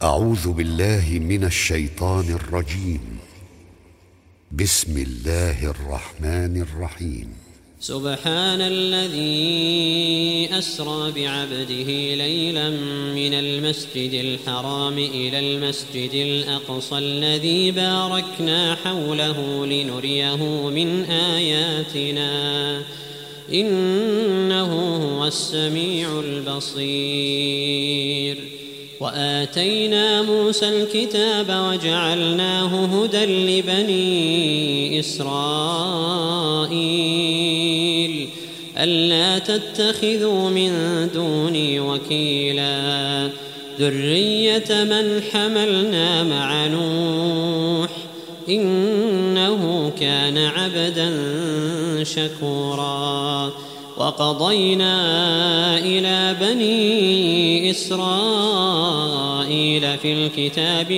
أعوذ بالله من الشيطان الرجيم. بسم الله الرحمن الرحيم. سبحان الذي أسرى بعبده ليلا من المسجد الحرام إلى المسجد الأقصى الذي باركنا حوله لنريه من آياتنا إنه هو السميع البصير. وآتينا موسى الكتاب وجعلناه هدى لبني إسرائيل ألا تتخذوا من دوني وكيلا ذرية من حملنا مع نوح إنه كان عبدا شكورا. وقضينا إلى بني إسرائيل في الكتاب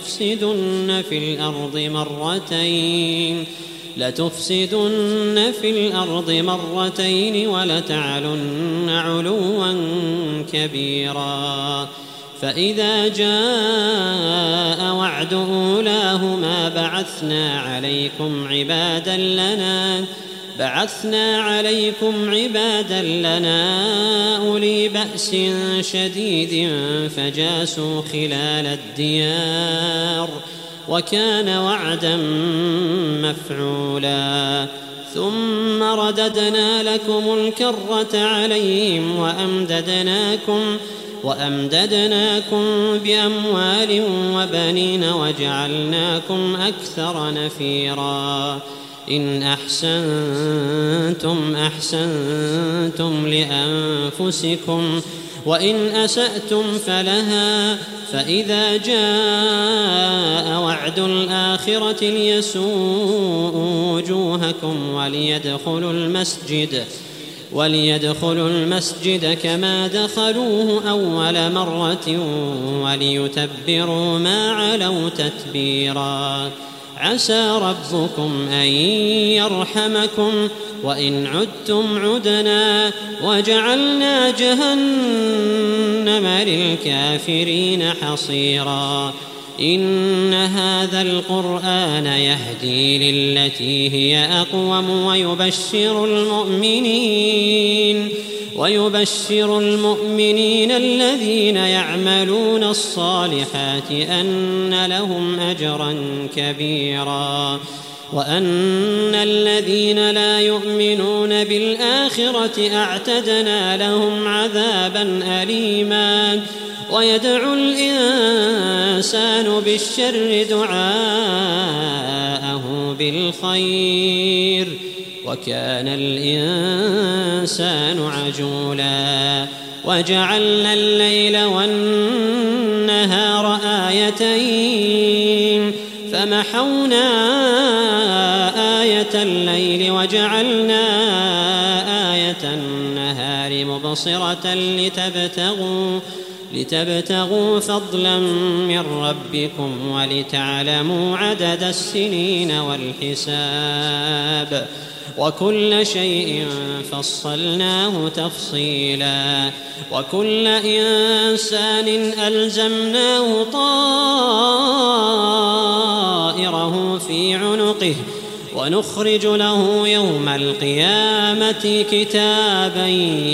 لتفسدن في الأرض مرتين ولتعلن علوا كبيرا. فإذا جاء وعد أولاهما بعثنا عليكم عبادا لنا أولي بأس شديد فجاسوا خلال الديار وكان وعدا مفعولا. ثم رددنا لكم الكرة عليهم وأمددناكم بأموال وبنين وجعلناكم أكثر نفيرا. إن أحسنتم لأنفسكم وإن أسأتم فلها. فإذا جاء وعد الآخرة ليسوءوا وجوهكم وليدخلوا المسجد كما دخلوه أول مرة وليتبروا ما علوا تتبيرا. عسى ربكم أن يرحمكم وإن عدتم عدنا وجعلنا جهنم للكافرين حصيرا. إن هذا القرآن يهدي للتي هي أقوم ويبشر المؤمنين الذين يعملون الصالحات أن لهم أجرا كبيرا وأن الذين لا يؤمنون بالآخرة أعتدنا لهم عذابا أليما. ويدعو الإنسان بالشر دعاءه بالخير وكان الإنسان عجولا. وجعلنا الليل والنهار آيتين فمحونا آية الليل وجعلنا آية النهار مبصرة لتبتغوا فضلا من ربكم ولتعلموا عدد السنين والحساب وكل شيء فصلناه تفصيلا. وكل إنسان ألزمناه طائره في عنقه ونخرج له يوم القيامة كتابا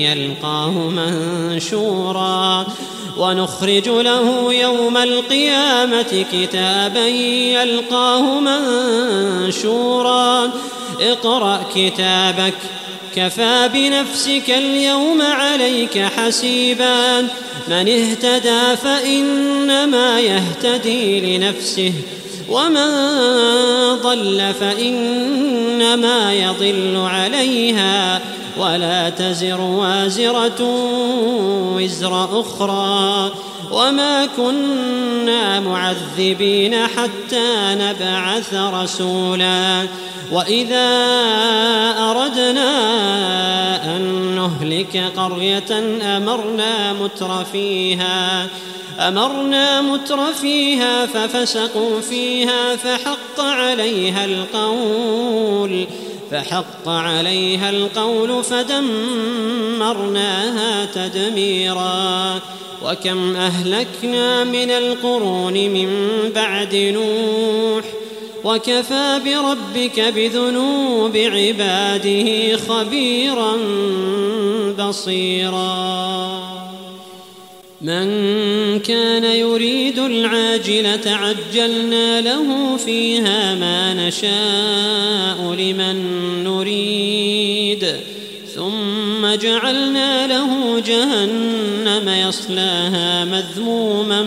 يلقاه منشورا اقرأ كتابك كفى بنفسك اليوم عليك حسيبا. من اهتدى فإنما يهتدي لنفسه ومن ضل فإنما يضل عليها ولا تزر وازرة وزر أخرى وما كنا معذبين حتى نبعث رسولا. وإذا أردنا أن نهلك قرية أمرنا متر فيها ففسقوا فيها فحق عليها القول فدمرناها تدميرا. وكم أهلكنا من القرون من بعد نوح وكفى بربك بذنوب عباده خبيرا بصيرا من كان يريد العاجلة عجلنا له فيها ما نشاء لمن نريد ثم جعلنا له جهنم يصلاها مذموما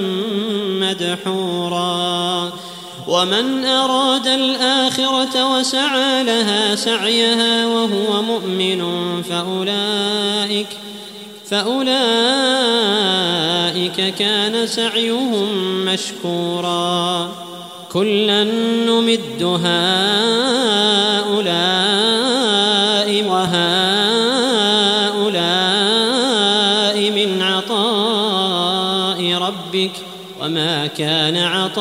مدحورا ومن أراد الآخرة وسعى لها سعيها وهو مؤمن فأولئك كان سعيهم مشكورا كلا نمد هؤلاء وهؤلاء من عطاء ربك وما كان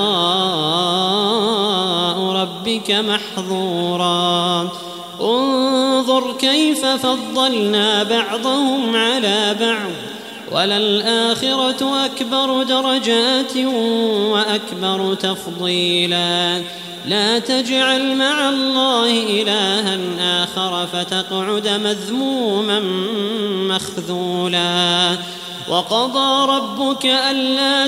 عطاء ربك محظورا انظر كيف فضلنا بعضهم على بعض وللآخرة أكبر درجات وأكبر تفضيلا لا تجعل مع الله إلها آخر فتقعد مذموما مخذولا وقضى ربك ألا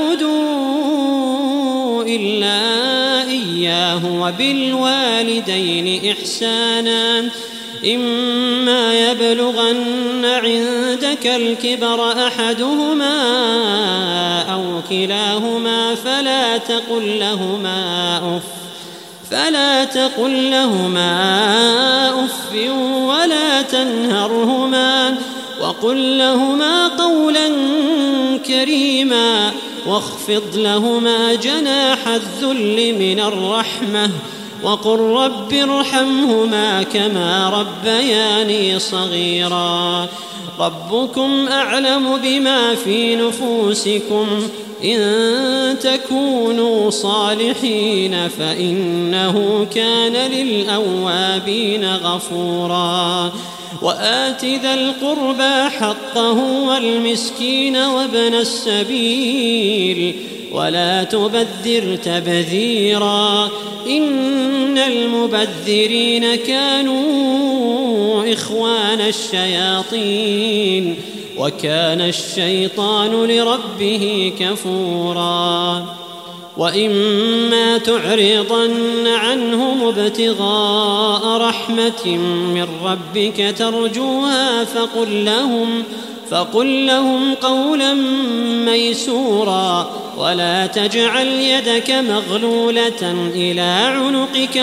تعبدوا إلا إياه وبالوالدين إحسانا إما يبلغن عندك الكبر أحدهما أو كلاهما فلا تقل لهما أف ولا تنهرهما وقل لهما قولا كريما واخفض لهما جناح الذل من الرحمة وقل رب ارحمهما كما ربياني صغيرا ربكم أعلم بما في نفوسكم إن تكونوا صالحين فإنه كان للأوابين غفورا وآت ذا القربى حقه والمسكين وابن السبيل ولا تبذر تبذيرا إن المبذرين كانوا إخوان الشياطين وكان الشيطان لربه كفورا وإما تعرضن عنهم ابتغاء رحمة من ربك ترجوها فقل لهم قولا ميسورا ولا تجعل يدك مغلولة إلى عنقك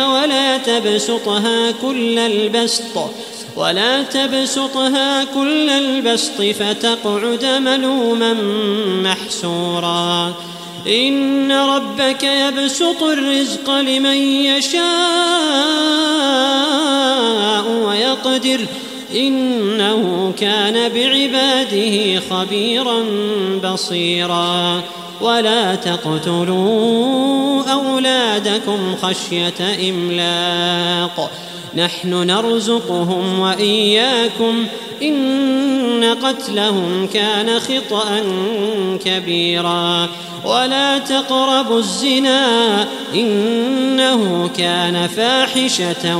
ولا تبسطها كل البسط فتقعد ملوما محسورا إن ربك يبسط الرزق لمن يشاء ويقدر إنه كان بعباده خبيرا بصيرا ولا تقتلوا أولادكم خشية إملاق نحن نرزقهم وإياكم إن قتلهم كان خطأ كبيرا ولا تقربوا الزنا إنه كان فاحشة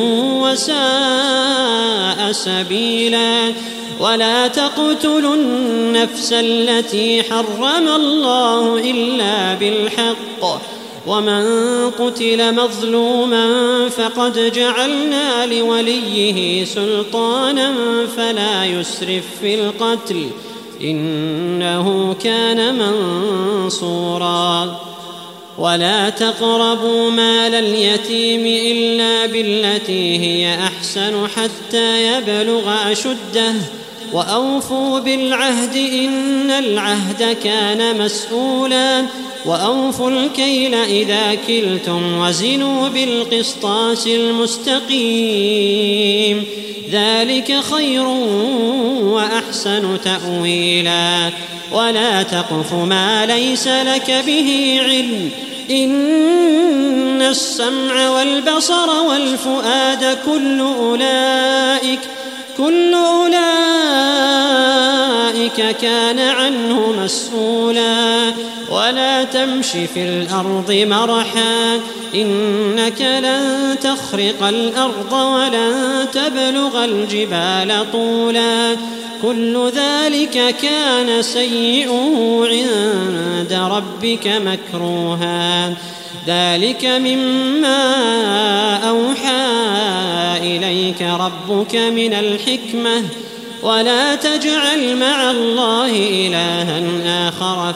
وساء سبيلا ولا تقتلوا النفس التي حرم الله إلا بالحق ومن قتل مظلوما فقد جعلنا لوليه سلطانا فلا يسرف في القتل إنه كان منصورا ولا تقربوا مال اليتيم إلا بالتي هي أحسن حتى يبلغ أشده وأوفوا بالعهد إن العهد كان مسؤولا وأوفوا الكيل إذا كلتم وزنوا بالقسطاس المستقيم ذلك خير وأحسن تأويلا ولا تقف ما ليس لك به علم إن السمع والبصر والفؤاد كل أولئك أولئك كان عنه مسؤولا ولا تمش في الأرض مرحا إنك لن تخرق الأرض ولن تبلغ الجبال طولا كل ذلك كان سيئه عند ربك مكروها ذلك مما أوحى إليك ربك من الحكمة ولا تجعل مع الله إلها آخر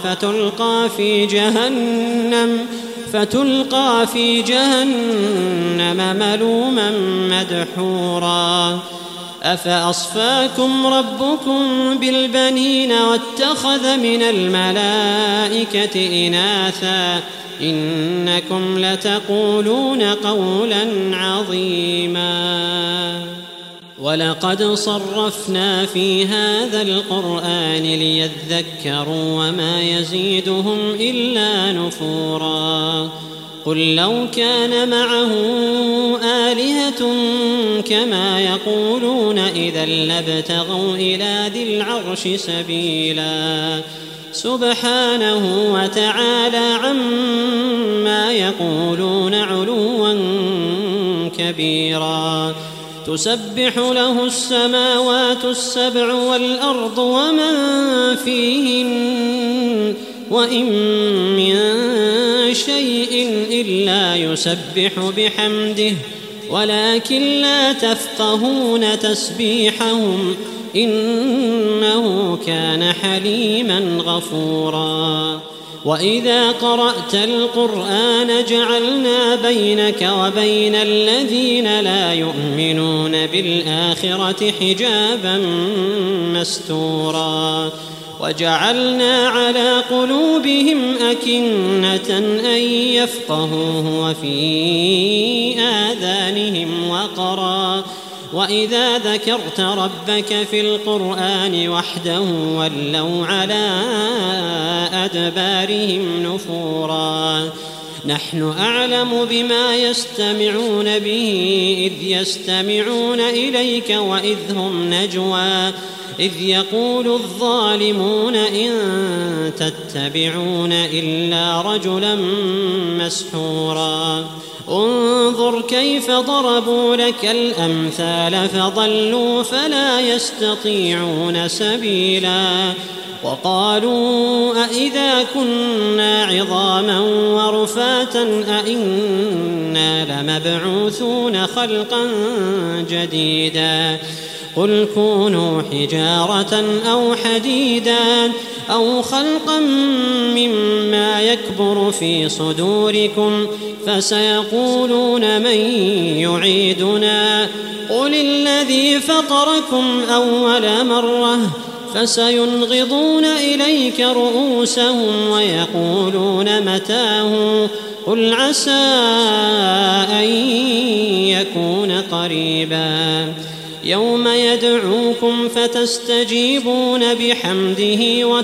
فتلقى في جهنم ملوما مدحورا أفأصفاكم ربكم بالبنين واتخذ من الملائكة إناثا إنكم لتقولون قولا عظيما ولقد صرفنا في هذا القرآن ليذكروا وما يزيدهم إلا نفورا قل لو كان معه آلهة كما يقولون إذا لابتغوا إلى ذي العرش سبيلا سبحانه وتعالى عما يقولون علوا كبيرا تسبح له السماوات السبع والأرض ومن فيهن وإن من شيء إلا يسبح بحمده ولكن لا تفقهون تسبيحهم إنه كان حليما غفورا وإذا قرأت القرآن جعلنا بينك وبين الذين لا يؤمنون بالآخرة حجابا مستورا وجعلنا على قلوبهم أكنة أن يفقهوه وفي آذانهم وقرا وإذا ذكرت ربك في القرآن وحده ولوا على أدبارهم نفورا نحن أعلم بما يستمعون به إذ يستمعون إليك وإذ هم نجوى إذ يقول الظالمون إن تتبعون إلا رجلا مسحورا انظر كيف ضربوا لك الأمثال فضلوا فلا يستطيعون سبيلا وقالوا أإذا كنا عظاما ورفاتا أإنا لمبعوثون خلقا جديدا قل كونوا حجارة أو حديدا أو خلقا مما يكبر في صدوركم فسيقولون من يعيدنا قل الذي فطركم أول مرة فسينغضون إليك رؤوسهم ويقولون متاه قل عسى أن يكون قريبا يوم يدعوكم فتستجيبون بحمده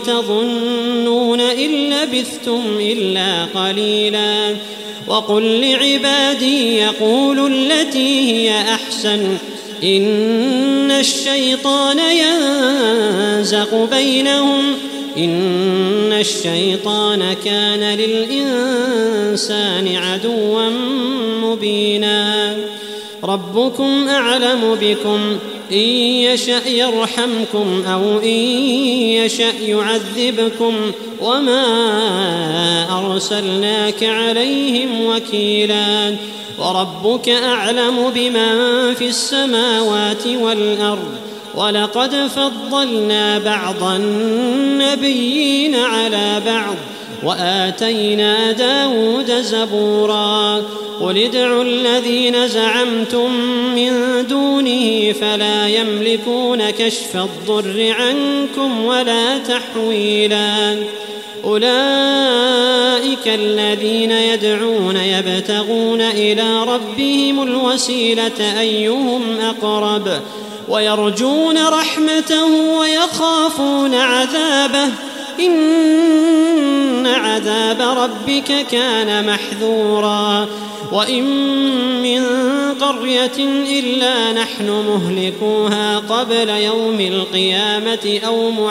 وتظنون إن لبثتم إلا قليلا وقل لعبادي يقولوا التي هي أحسن إن الشيطان ينزغ بينهم إن الشيطان كان للإنسان عدوا مبينا ربكم أعلم بكم إن يشأ يرحمكم أو إن يشأ يعذبكم وما أرسلناك عليهم وكيلا وربك أعلم بمن في السماوات والأرض ولقد فضلنا بعض النبيين على بعض وآتينا داود زبورا قل ادعوا الذين زعمتم من دونه فلا يملكون كشف الضر عنكم ولا تحويلا أولئك الذين يدعون يبتغون إلى ربهم الوسيلة أيهم أقرب ويرجون رحمته ويخافون عذابه إن عذاب ربك كان محذورا وإن من قرية إلا نحن مهلكوها قبل يوم القيامة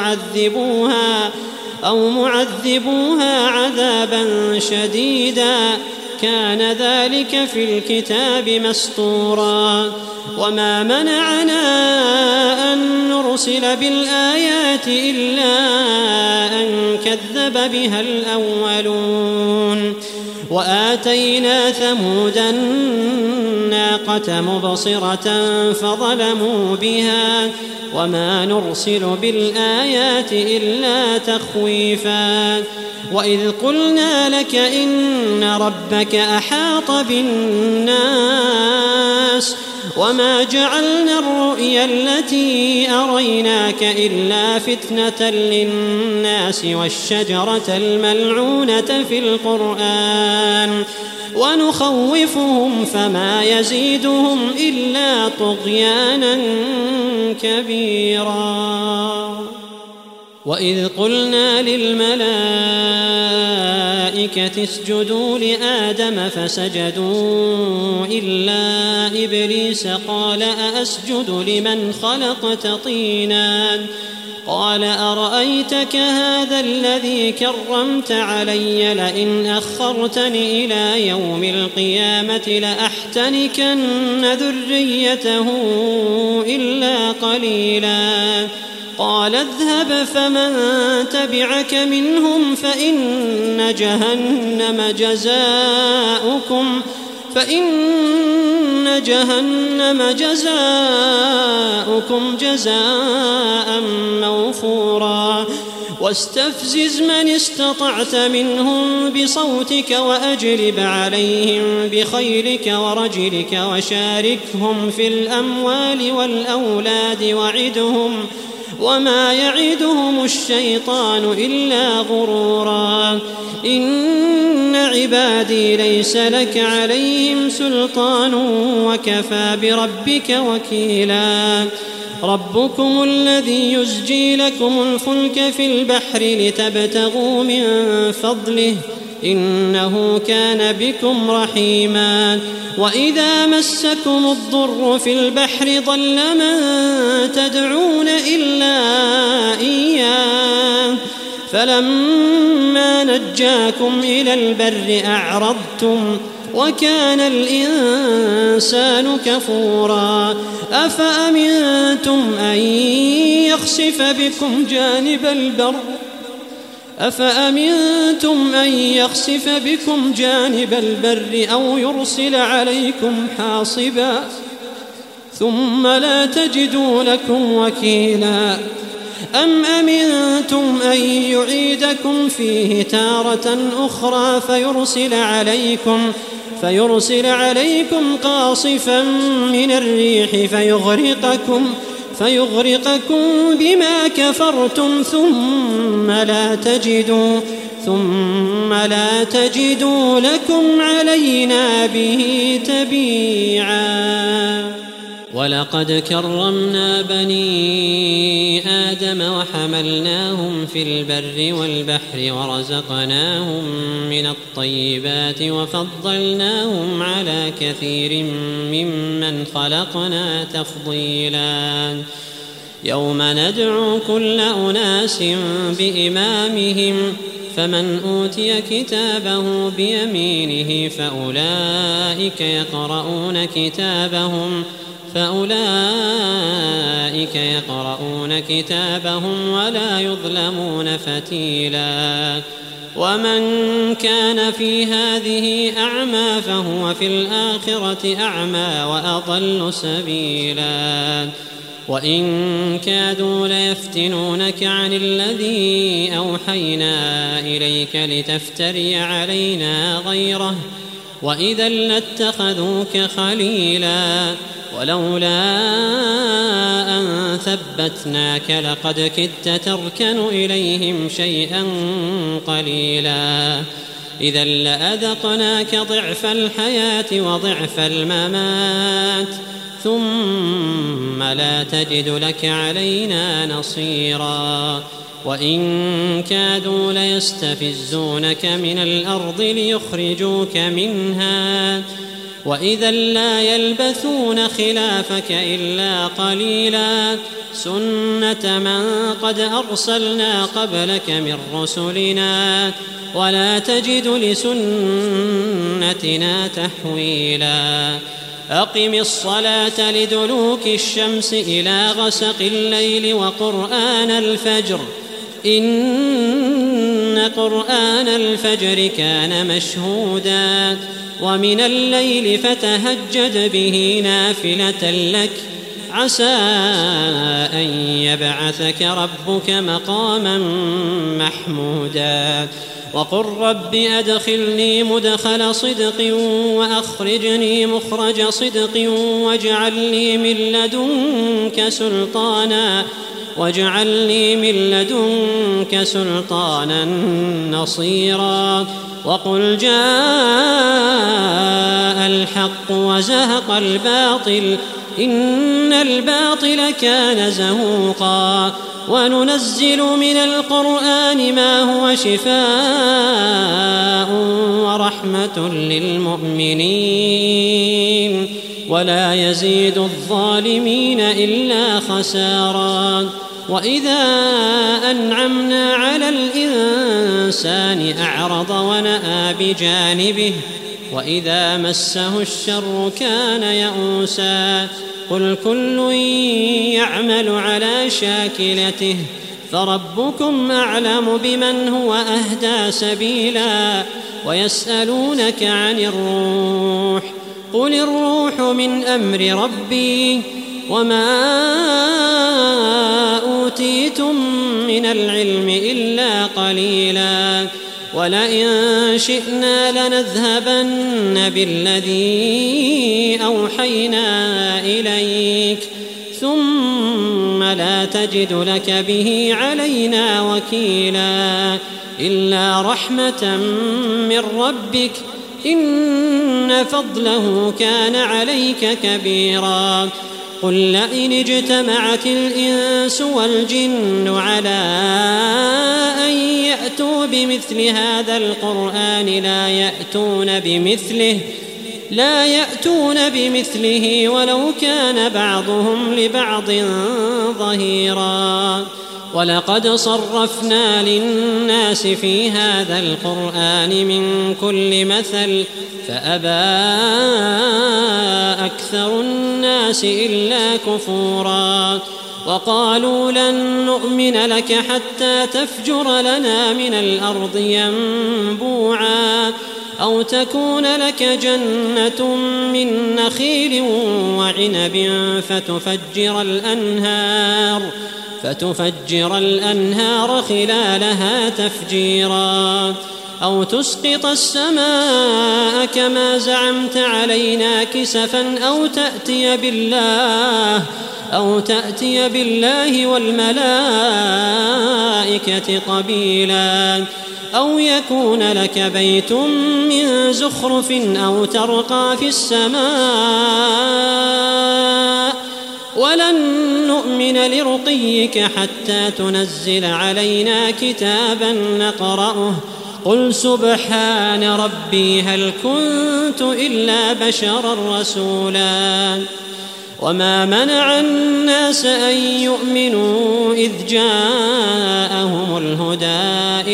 أو معذبوها عذابا شديدا كان ذلك في الكتاب مسطورا وما منعنا أن نرسل بالآيات إلا أن كذب بها الأولون وآتينا ثمود الناقة مبصرة فظلموا بها وما نرسل بالآيات إلا تخويفا وإذ قلنا لك إن ربك أحاط بالناس وما جعلنا الرؤيا التي أريناك إلا فتنة للناس والشجرة الملعونة في القرآن ونخوفهم فما يزيدهم إلا طغيانا كبيرا وإذ قلنا للملائكة اسجدوا لآدم فسجدوا إلا إبليس قال أأسجد لمن خلقت طينا قال أرأيتك هذا الذي كرمت علي لئن أخرتني إلى يوم القيامة لأحتنكن ذريته إلا قليلا قال اذهب فمن تبعك منهم فإن جهنم جزاؤكم جزاء موفورا واستفزز من استطعت منهم بصوتك وأجلب عليهم بخيلك ورجلك وشاركهم في الأموال والأولاد وعدهم وما يعدهم الشيطان إلا غرورا إن عبادي ليس لك عليهم سلطان وكفى بربك وكيلا ربكم الذي يزجي لكم الفلك في البحر لتبتغوا من فضله إنه كان بكم رحيما وإذا مسكم الضر في البحر ضل من تدعون إلا إياه فلما نجاكم إلى البر أعرضتم وكان الإنسان كفورا أفأمنتم أن يخسف بكم جانب البر أو يرسل عليكم حاصبا ثم لا تجدوا لكم وكيلا أم أمنتم أن يعيدكم فيه تارة أخرى فيرسل عليكم قاصفا من الريح فيغرقكم بما كفرتم ثم لا تجدوا لكم علينا به تبيعا ولقد كرمنا بني آدم وحملناهم في البر والبحر ورزقناهم من الطيبات وفضلناهم على كثير ممن خلقنا تفضيلا يوم ندعو كل أناس بإمامهم فمن أوتي كتابه بيمينه فأولئك يقرؤون كتابهم ولا يظلمون فتيلا ومن كان في هذه أعمى فهو في الآخرة أعمى وأضل سبيلا وإن كادوا ليفتنونك عن الذي أوحينا إليك لتفتري علينا غيره وإذا لاتخذوك خليلا ولولا أن ثبتناك لقد كدت تركن إليهم شيئا قليلا إذا لأذقناك ضعف الحياة وضعف الممات ثم لا تجد لك علينا نصيرا وإن كادوا ليستفزونك من الأرض ليخرجوك منها وإذا لا يلبثون خلافك إلا قليلا سنة من قد أرسلنا قبلك من رسلنا ولا تجد لسنتنا تحويلا أقم الصلاة لدلوك الشمس إلى غسق الليل وقرآن الفجر إن قرآن الفجر كان مشهودا ومن الليل فتهجد به نافلة لك عسى أن يبعثك ربك مقاما محمودا وقل رب أدخلني مدخل صدق وأخرجني مخرج صدق واجعل لي من لدنك سلطانا نصيرا وقل جاء الحق وزهق الباطل إن الباطل كان زهوقا وننزل من القرآن ما هو شفاء ورحمة للمؤمنين ولا يزيد الظالمين إلا خسارا وإذا أنعمنا على الإنسان أعرض ونأى بجانبه وإذا مسه الشر كان يئوسا قل كل يعمل على شاكلته فربكم أعلم بمن هو أهدى سبيلا ويسألونك عن الروح قل الروح من أمر ربي وما أوتيتم من العلم إلا قليلا ولئن شئنا لنذهبن بالذي أوحينا إليك ثم لا تجد لك به علينا وكيلا إلا رحمة من ربك إن فضله كان عليك كبيرا قل لئن اجتمعت الإنس والجن على أن يأتوا بمثل هذا القرآن لا يأتون بمثله ولو كان بعضهم لبعض ظهيرا ولقد صرفنا للناس في هذا القرآن من كل مثل فأبى أكثر الناس إلا كفورا وقالوا لن نؤمن لك حتى تفجر لنا من الأرض ينبوعا أو تكون لك جنة من نخيل وعنب فتفجر الأنهار خلالها تفجيرا أو تسقط السماء كما زعمت علينا كسفا أو تأتي بالله والملائكة قبيلا أو يكون لك بيت من زخرف أو ترقى في السماء ولن نؤمن لرقيك حتى تنزل علينا كتابا نقرأه قل سبحان ربي هل كنت إلا بشرا رسولا وما منع الناس أن يؤمنوا إذ جاءهم الهدى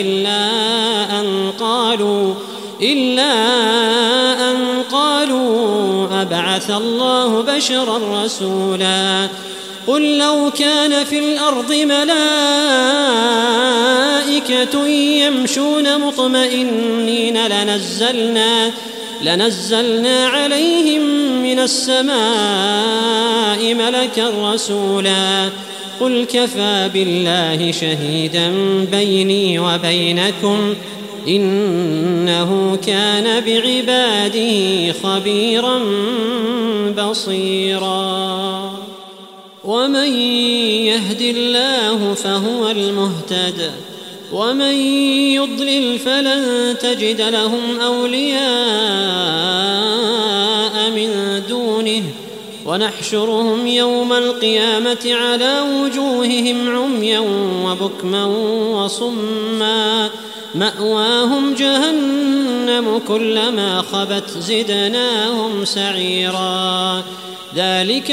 إلا أن قالوا أبعث الله بشرا رسولا قل لو كان في الأرض ملائكة يمشون مطمئنين لنزلنا عليهم من السماء ملكا رسولا قل كفى بالله شهيدا بيني وبينكم إنه كان بعباده خبيرا بصيرا ومن يهد الله فهو المهتد ومن يضلل فلن تجد لهم أولياء من دونه ونحشرهم يوم القيامة على وجوههم عميا وبكما وصما مأواهم جهنم كلما خبت زدناهم سعيرا ذلك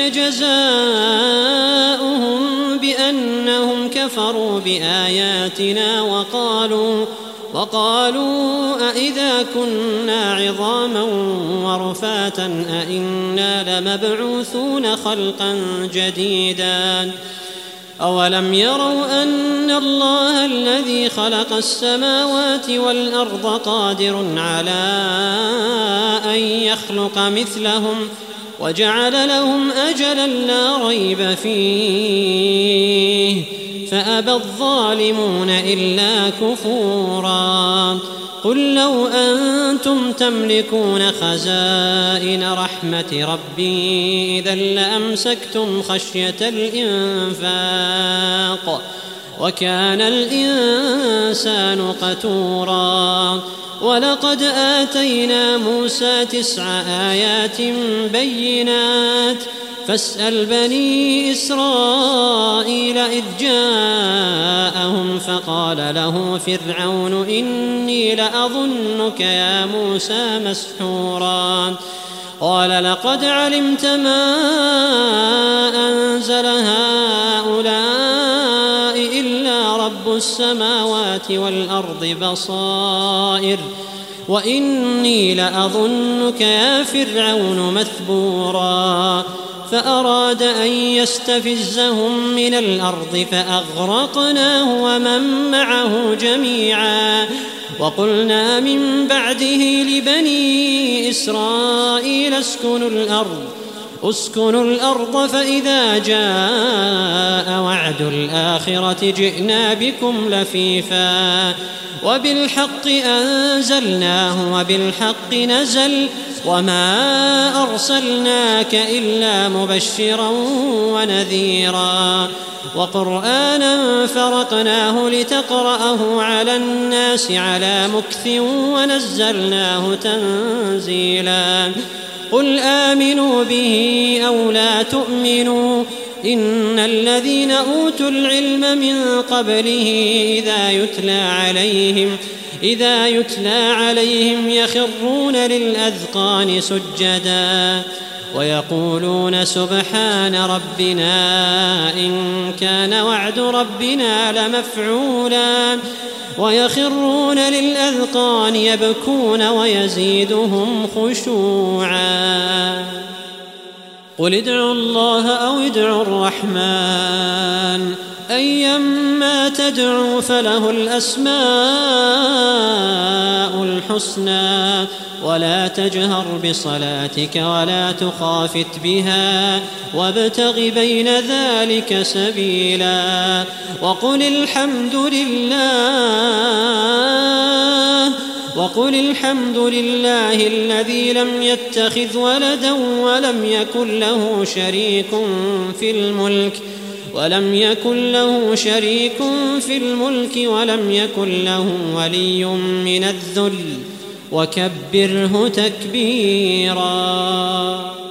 جزاؤهم بأنهم كفروا بآياتنا وقالوا أئذا كنا عظاما ورفاتا أئنا لمبعوثون خلقا جديدا أولم يروا أن الله الذي خلق السماوات والأرض قادر على أن يخلق مثلهم وجعل لهم أجلا لا ريب فيه فأبى الظالمون إلا كفورا قل لو أنتم تملكون خزائن رحمة ربي إذا لأمسكتم خشية الإنفاق وكان الإنسان قتورا ولقد آتينا موسى 9 آيات بينات فاسأل بني إسرائيل إذ جاءهم فقال له فرعون إني لأظنك يا موسى مسحورا قال لقد علمت ما أنزل هؤلاء إلا رب السماوات والأرض بصائر وإني لأظنك يا فرعون مثبورا فأراد أن يستفزهم من الأرض فأغرقناه ومن معه جميعا وقلنا من بعده لبني إسرائيل اسكنوا الأرض فإذا جاء وعد الآخرة جئنا بكم لفيفا وبالحق أنزلناه وبالحق نزل وما أرسلناك إلا مبشرا ونذيرا وقرآنا فرقناه لتقرأه على الناس على مكث ونزلناه تنزيلا قل آمنوا به أو لا تؤمنوا إن الذين أوتوا العلم من قبله إذا يتلى عليهم يخرون للأذقان سجدا ويقولون سبحان ربنا إن كان وعد ربنا لمفعولا ويخرون للأذقان يبكون ويزيدهم خشوعا قل ادعوا الله أو ادعوا الرحمن أيما تدعوا فله الأسماء الحسنى ولا تجهر بصلاتك ولا تخافت بها وابتغ بين ذلك سبيلا وقل الحمد لله الذي لم يتخذ ولدا ولم يكن له شريك في الملك ولم يكن له ولي من الذل وكبره تكبيرا.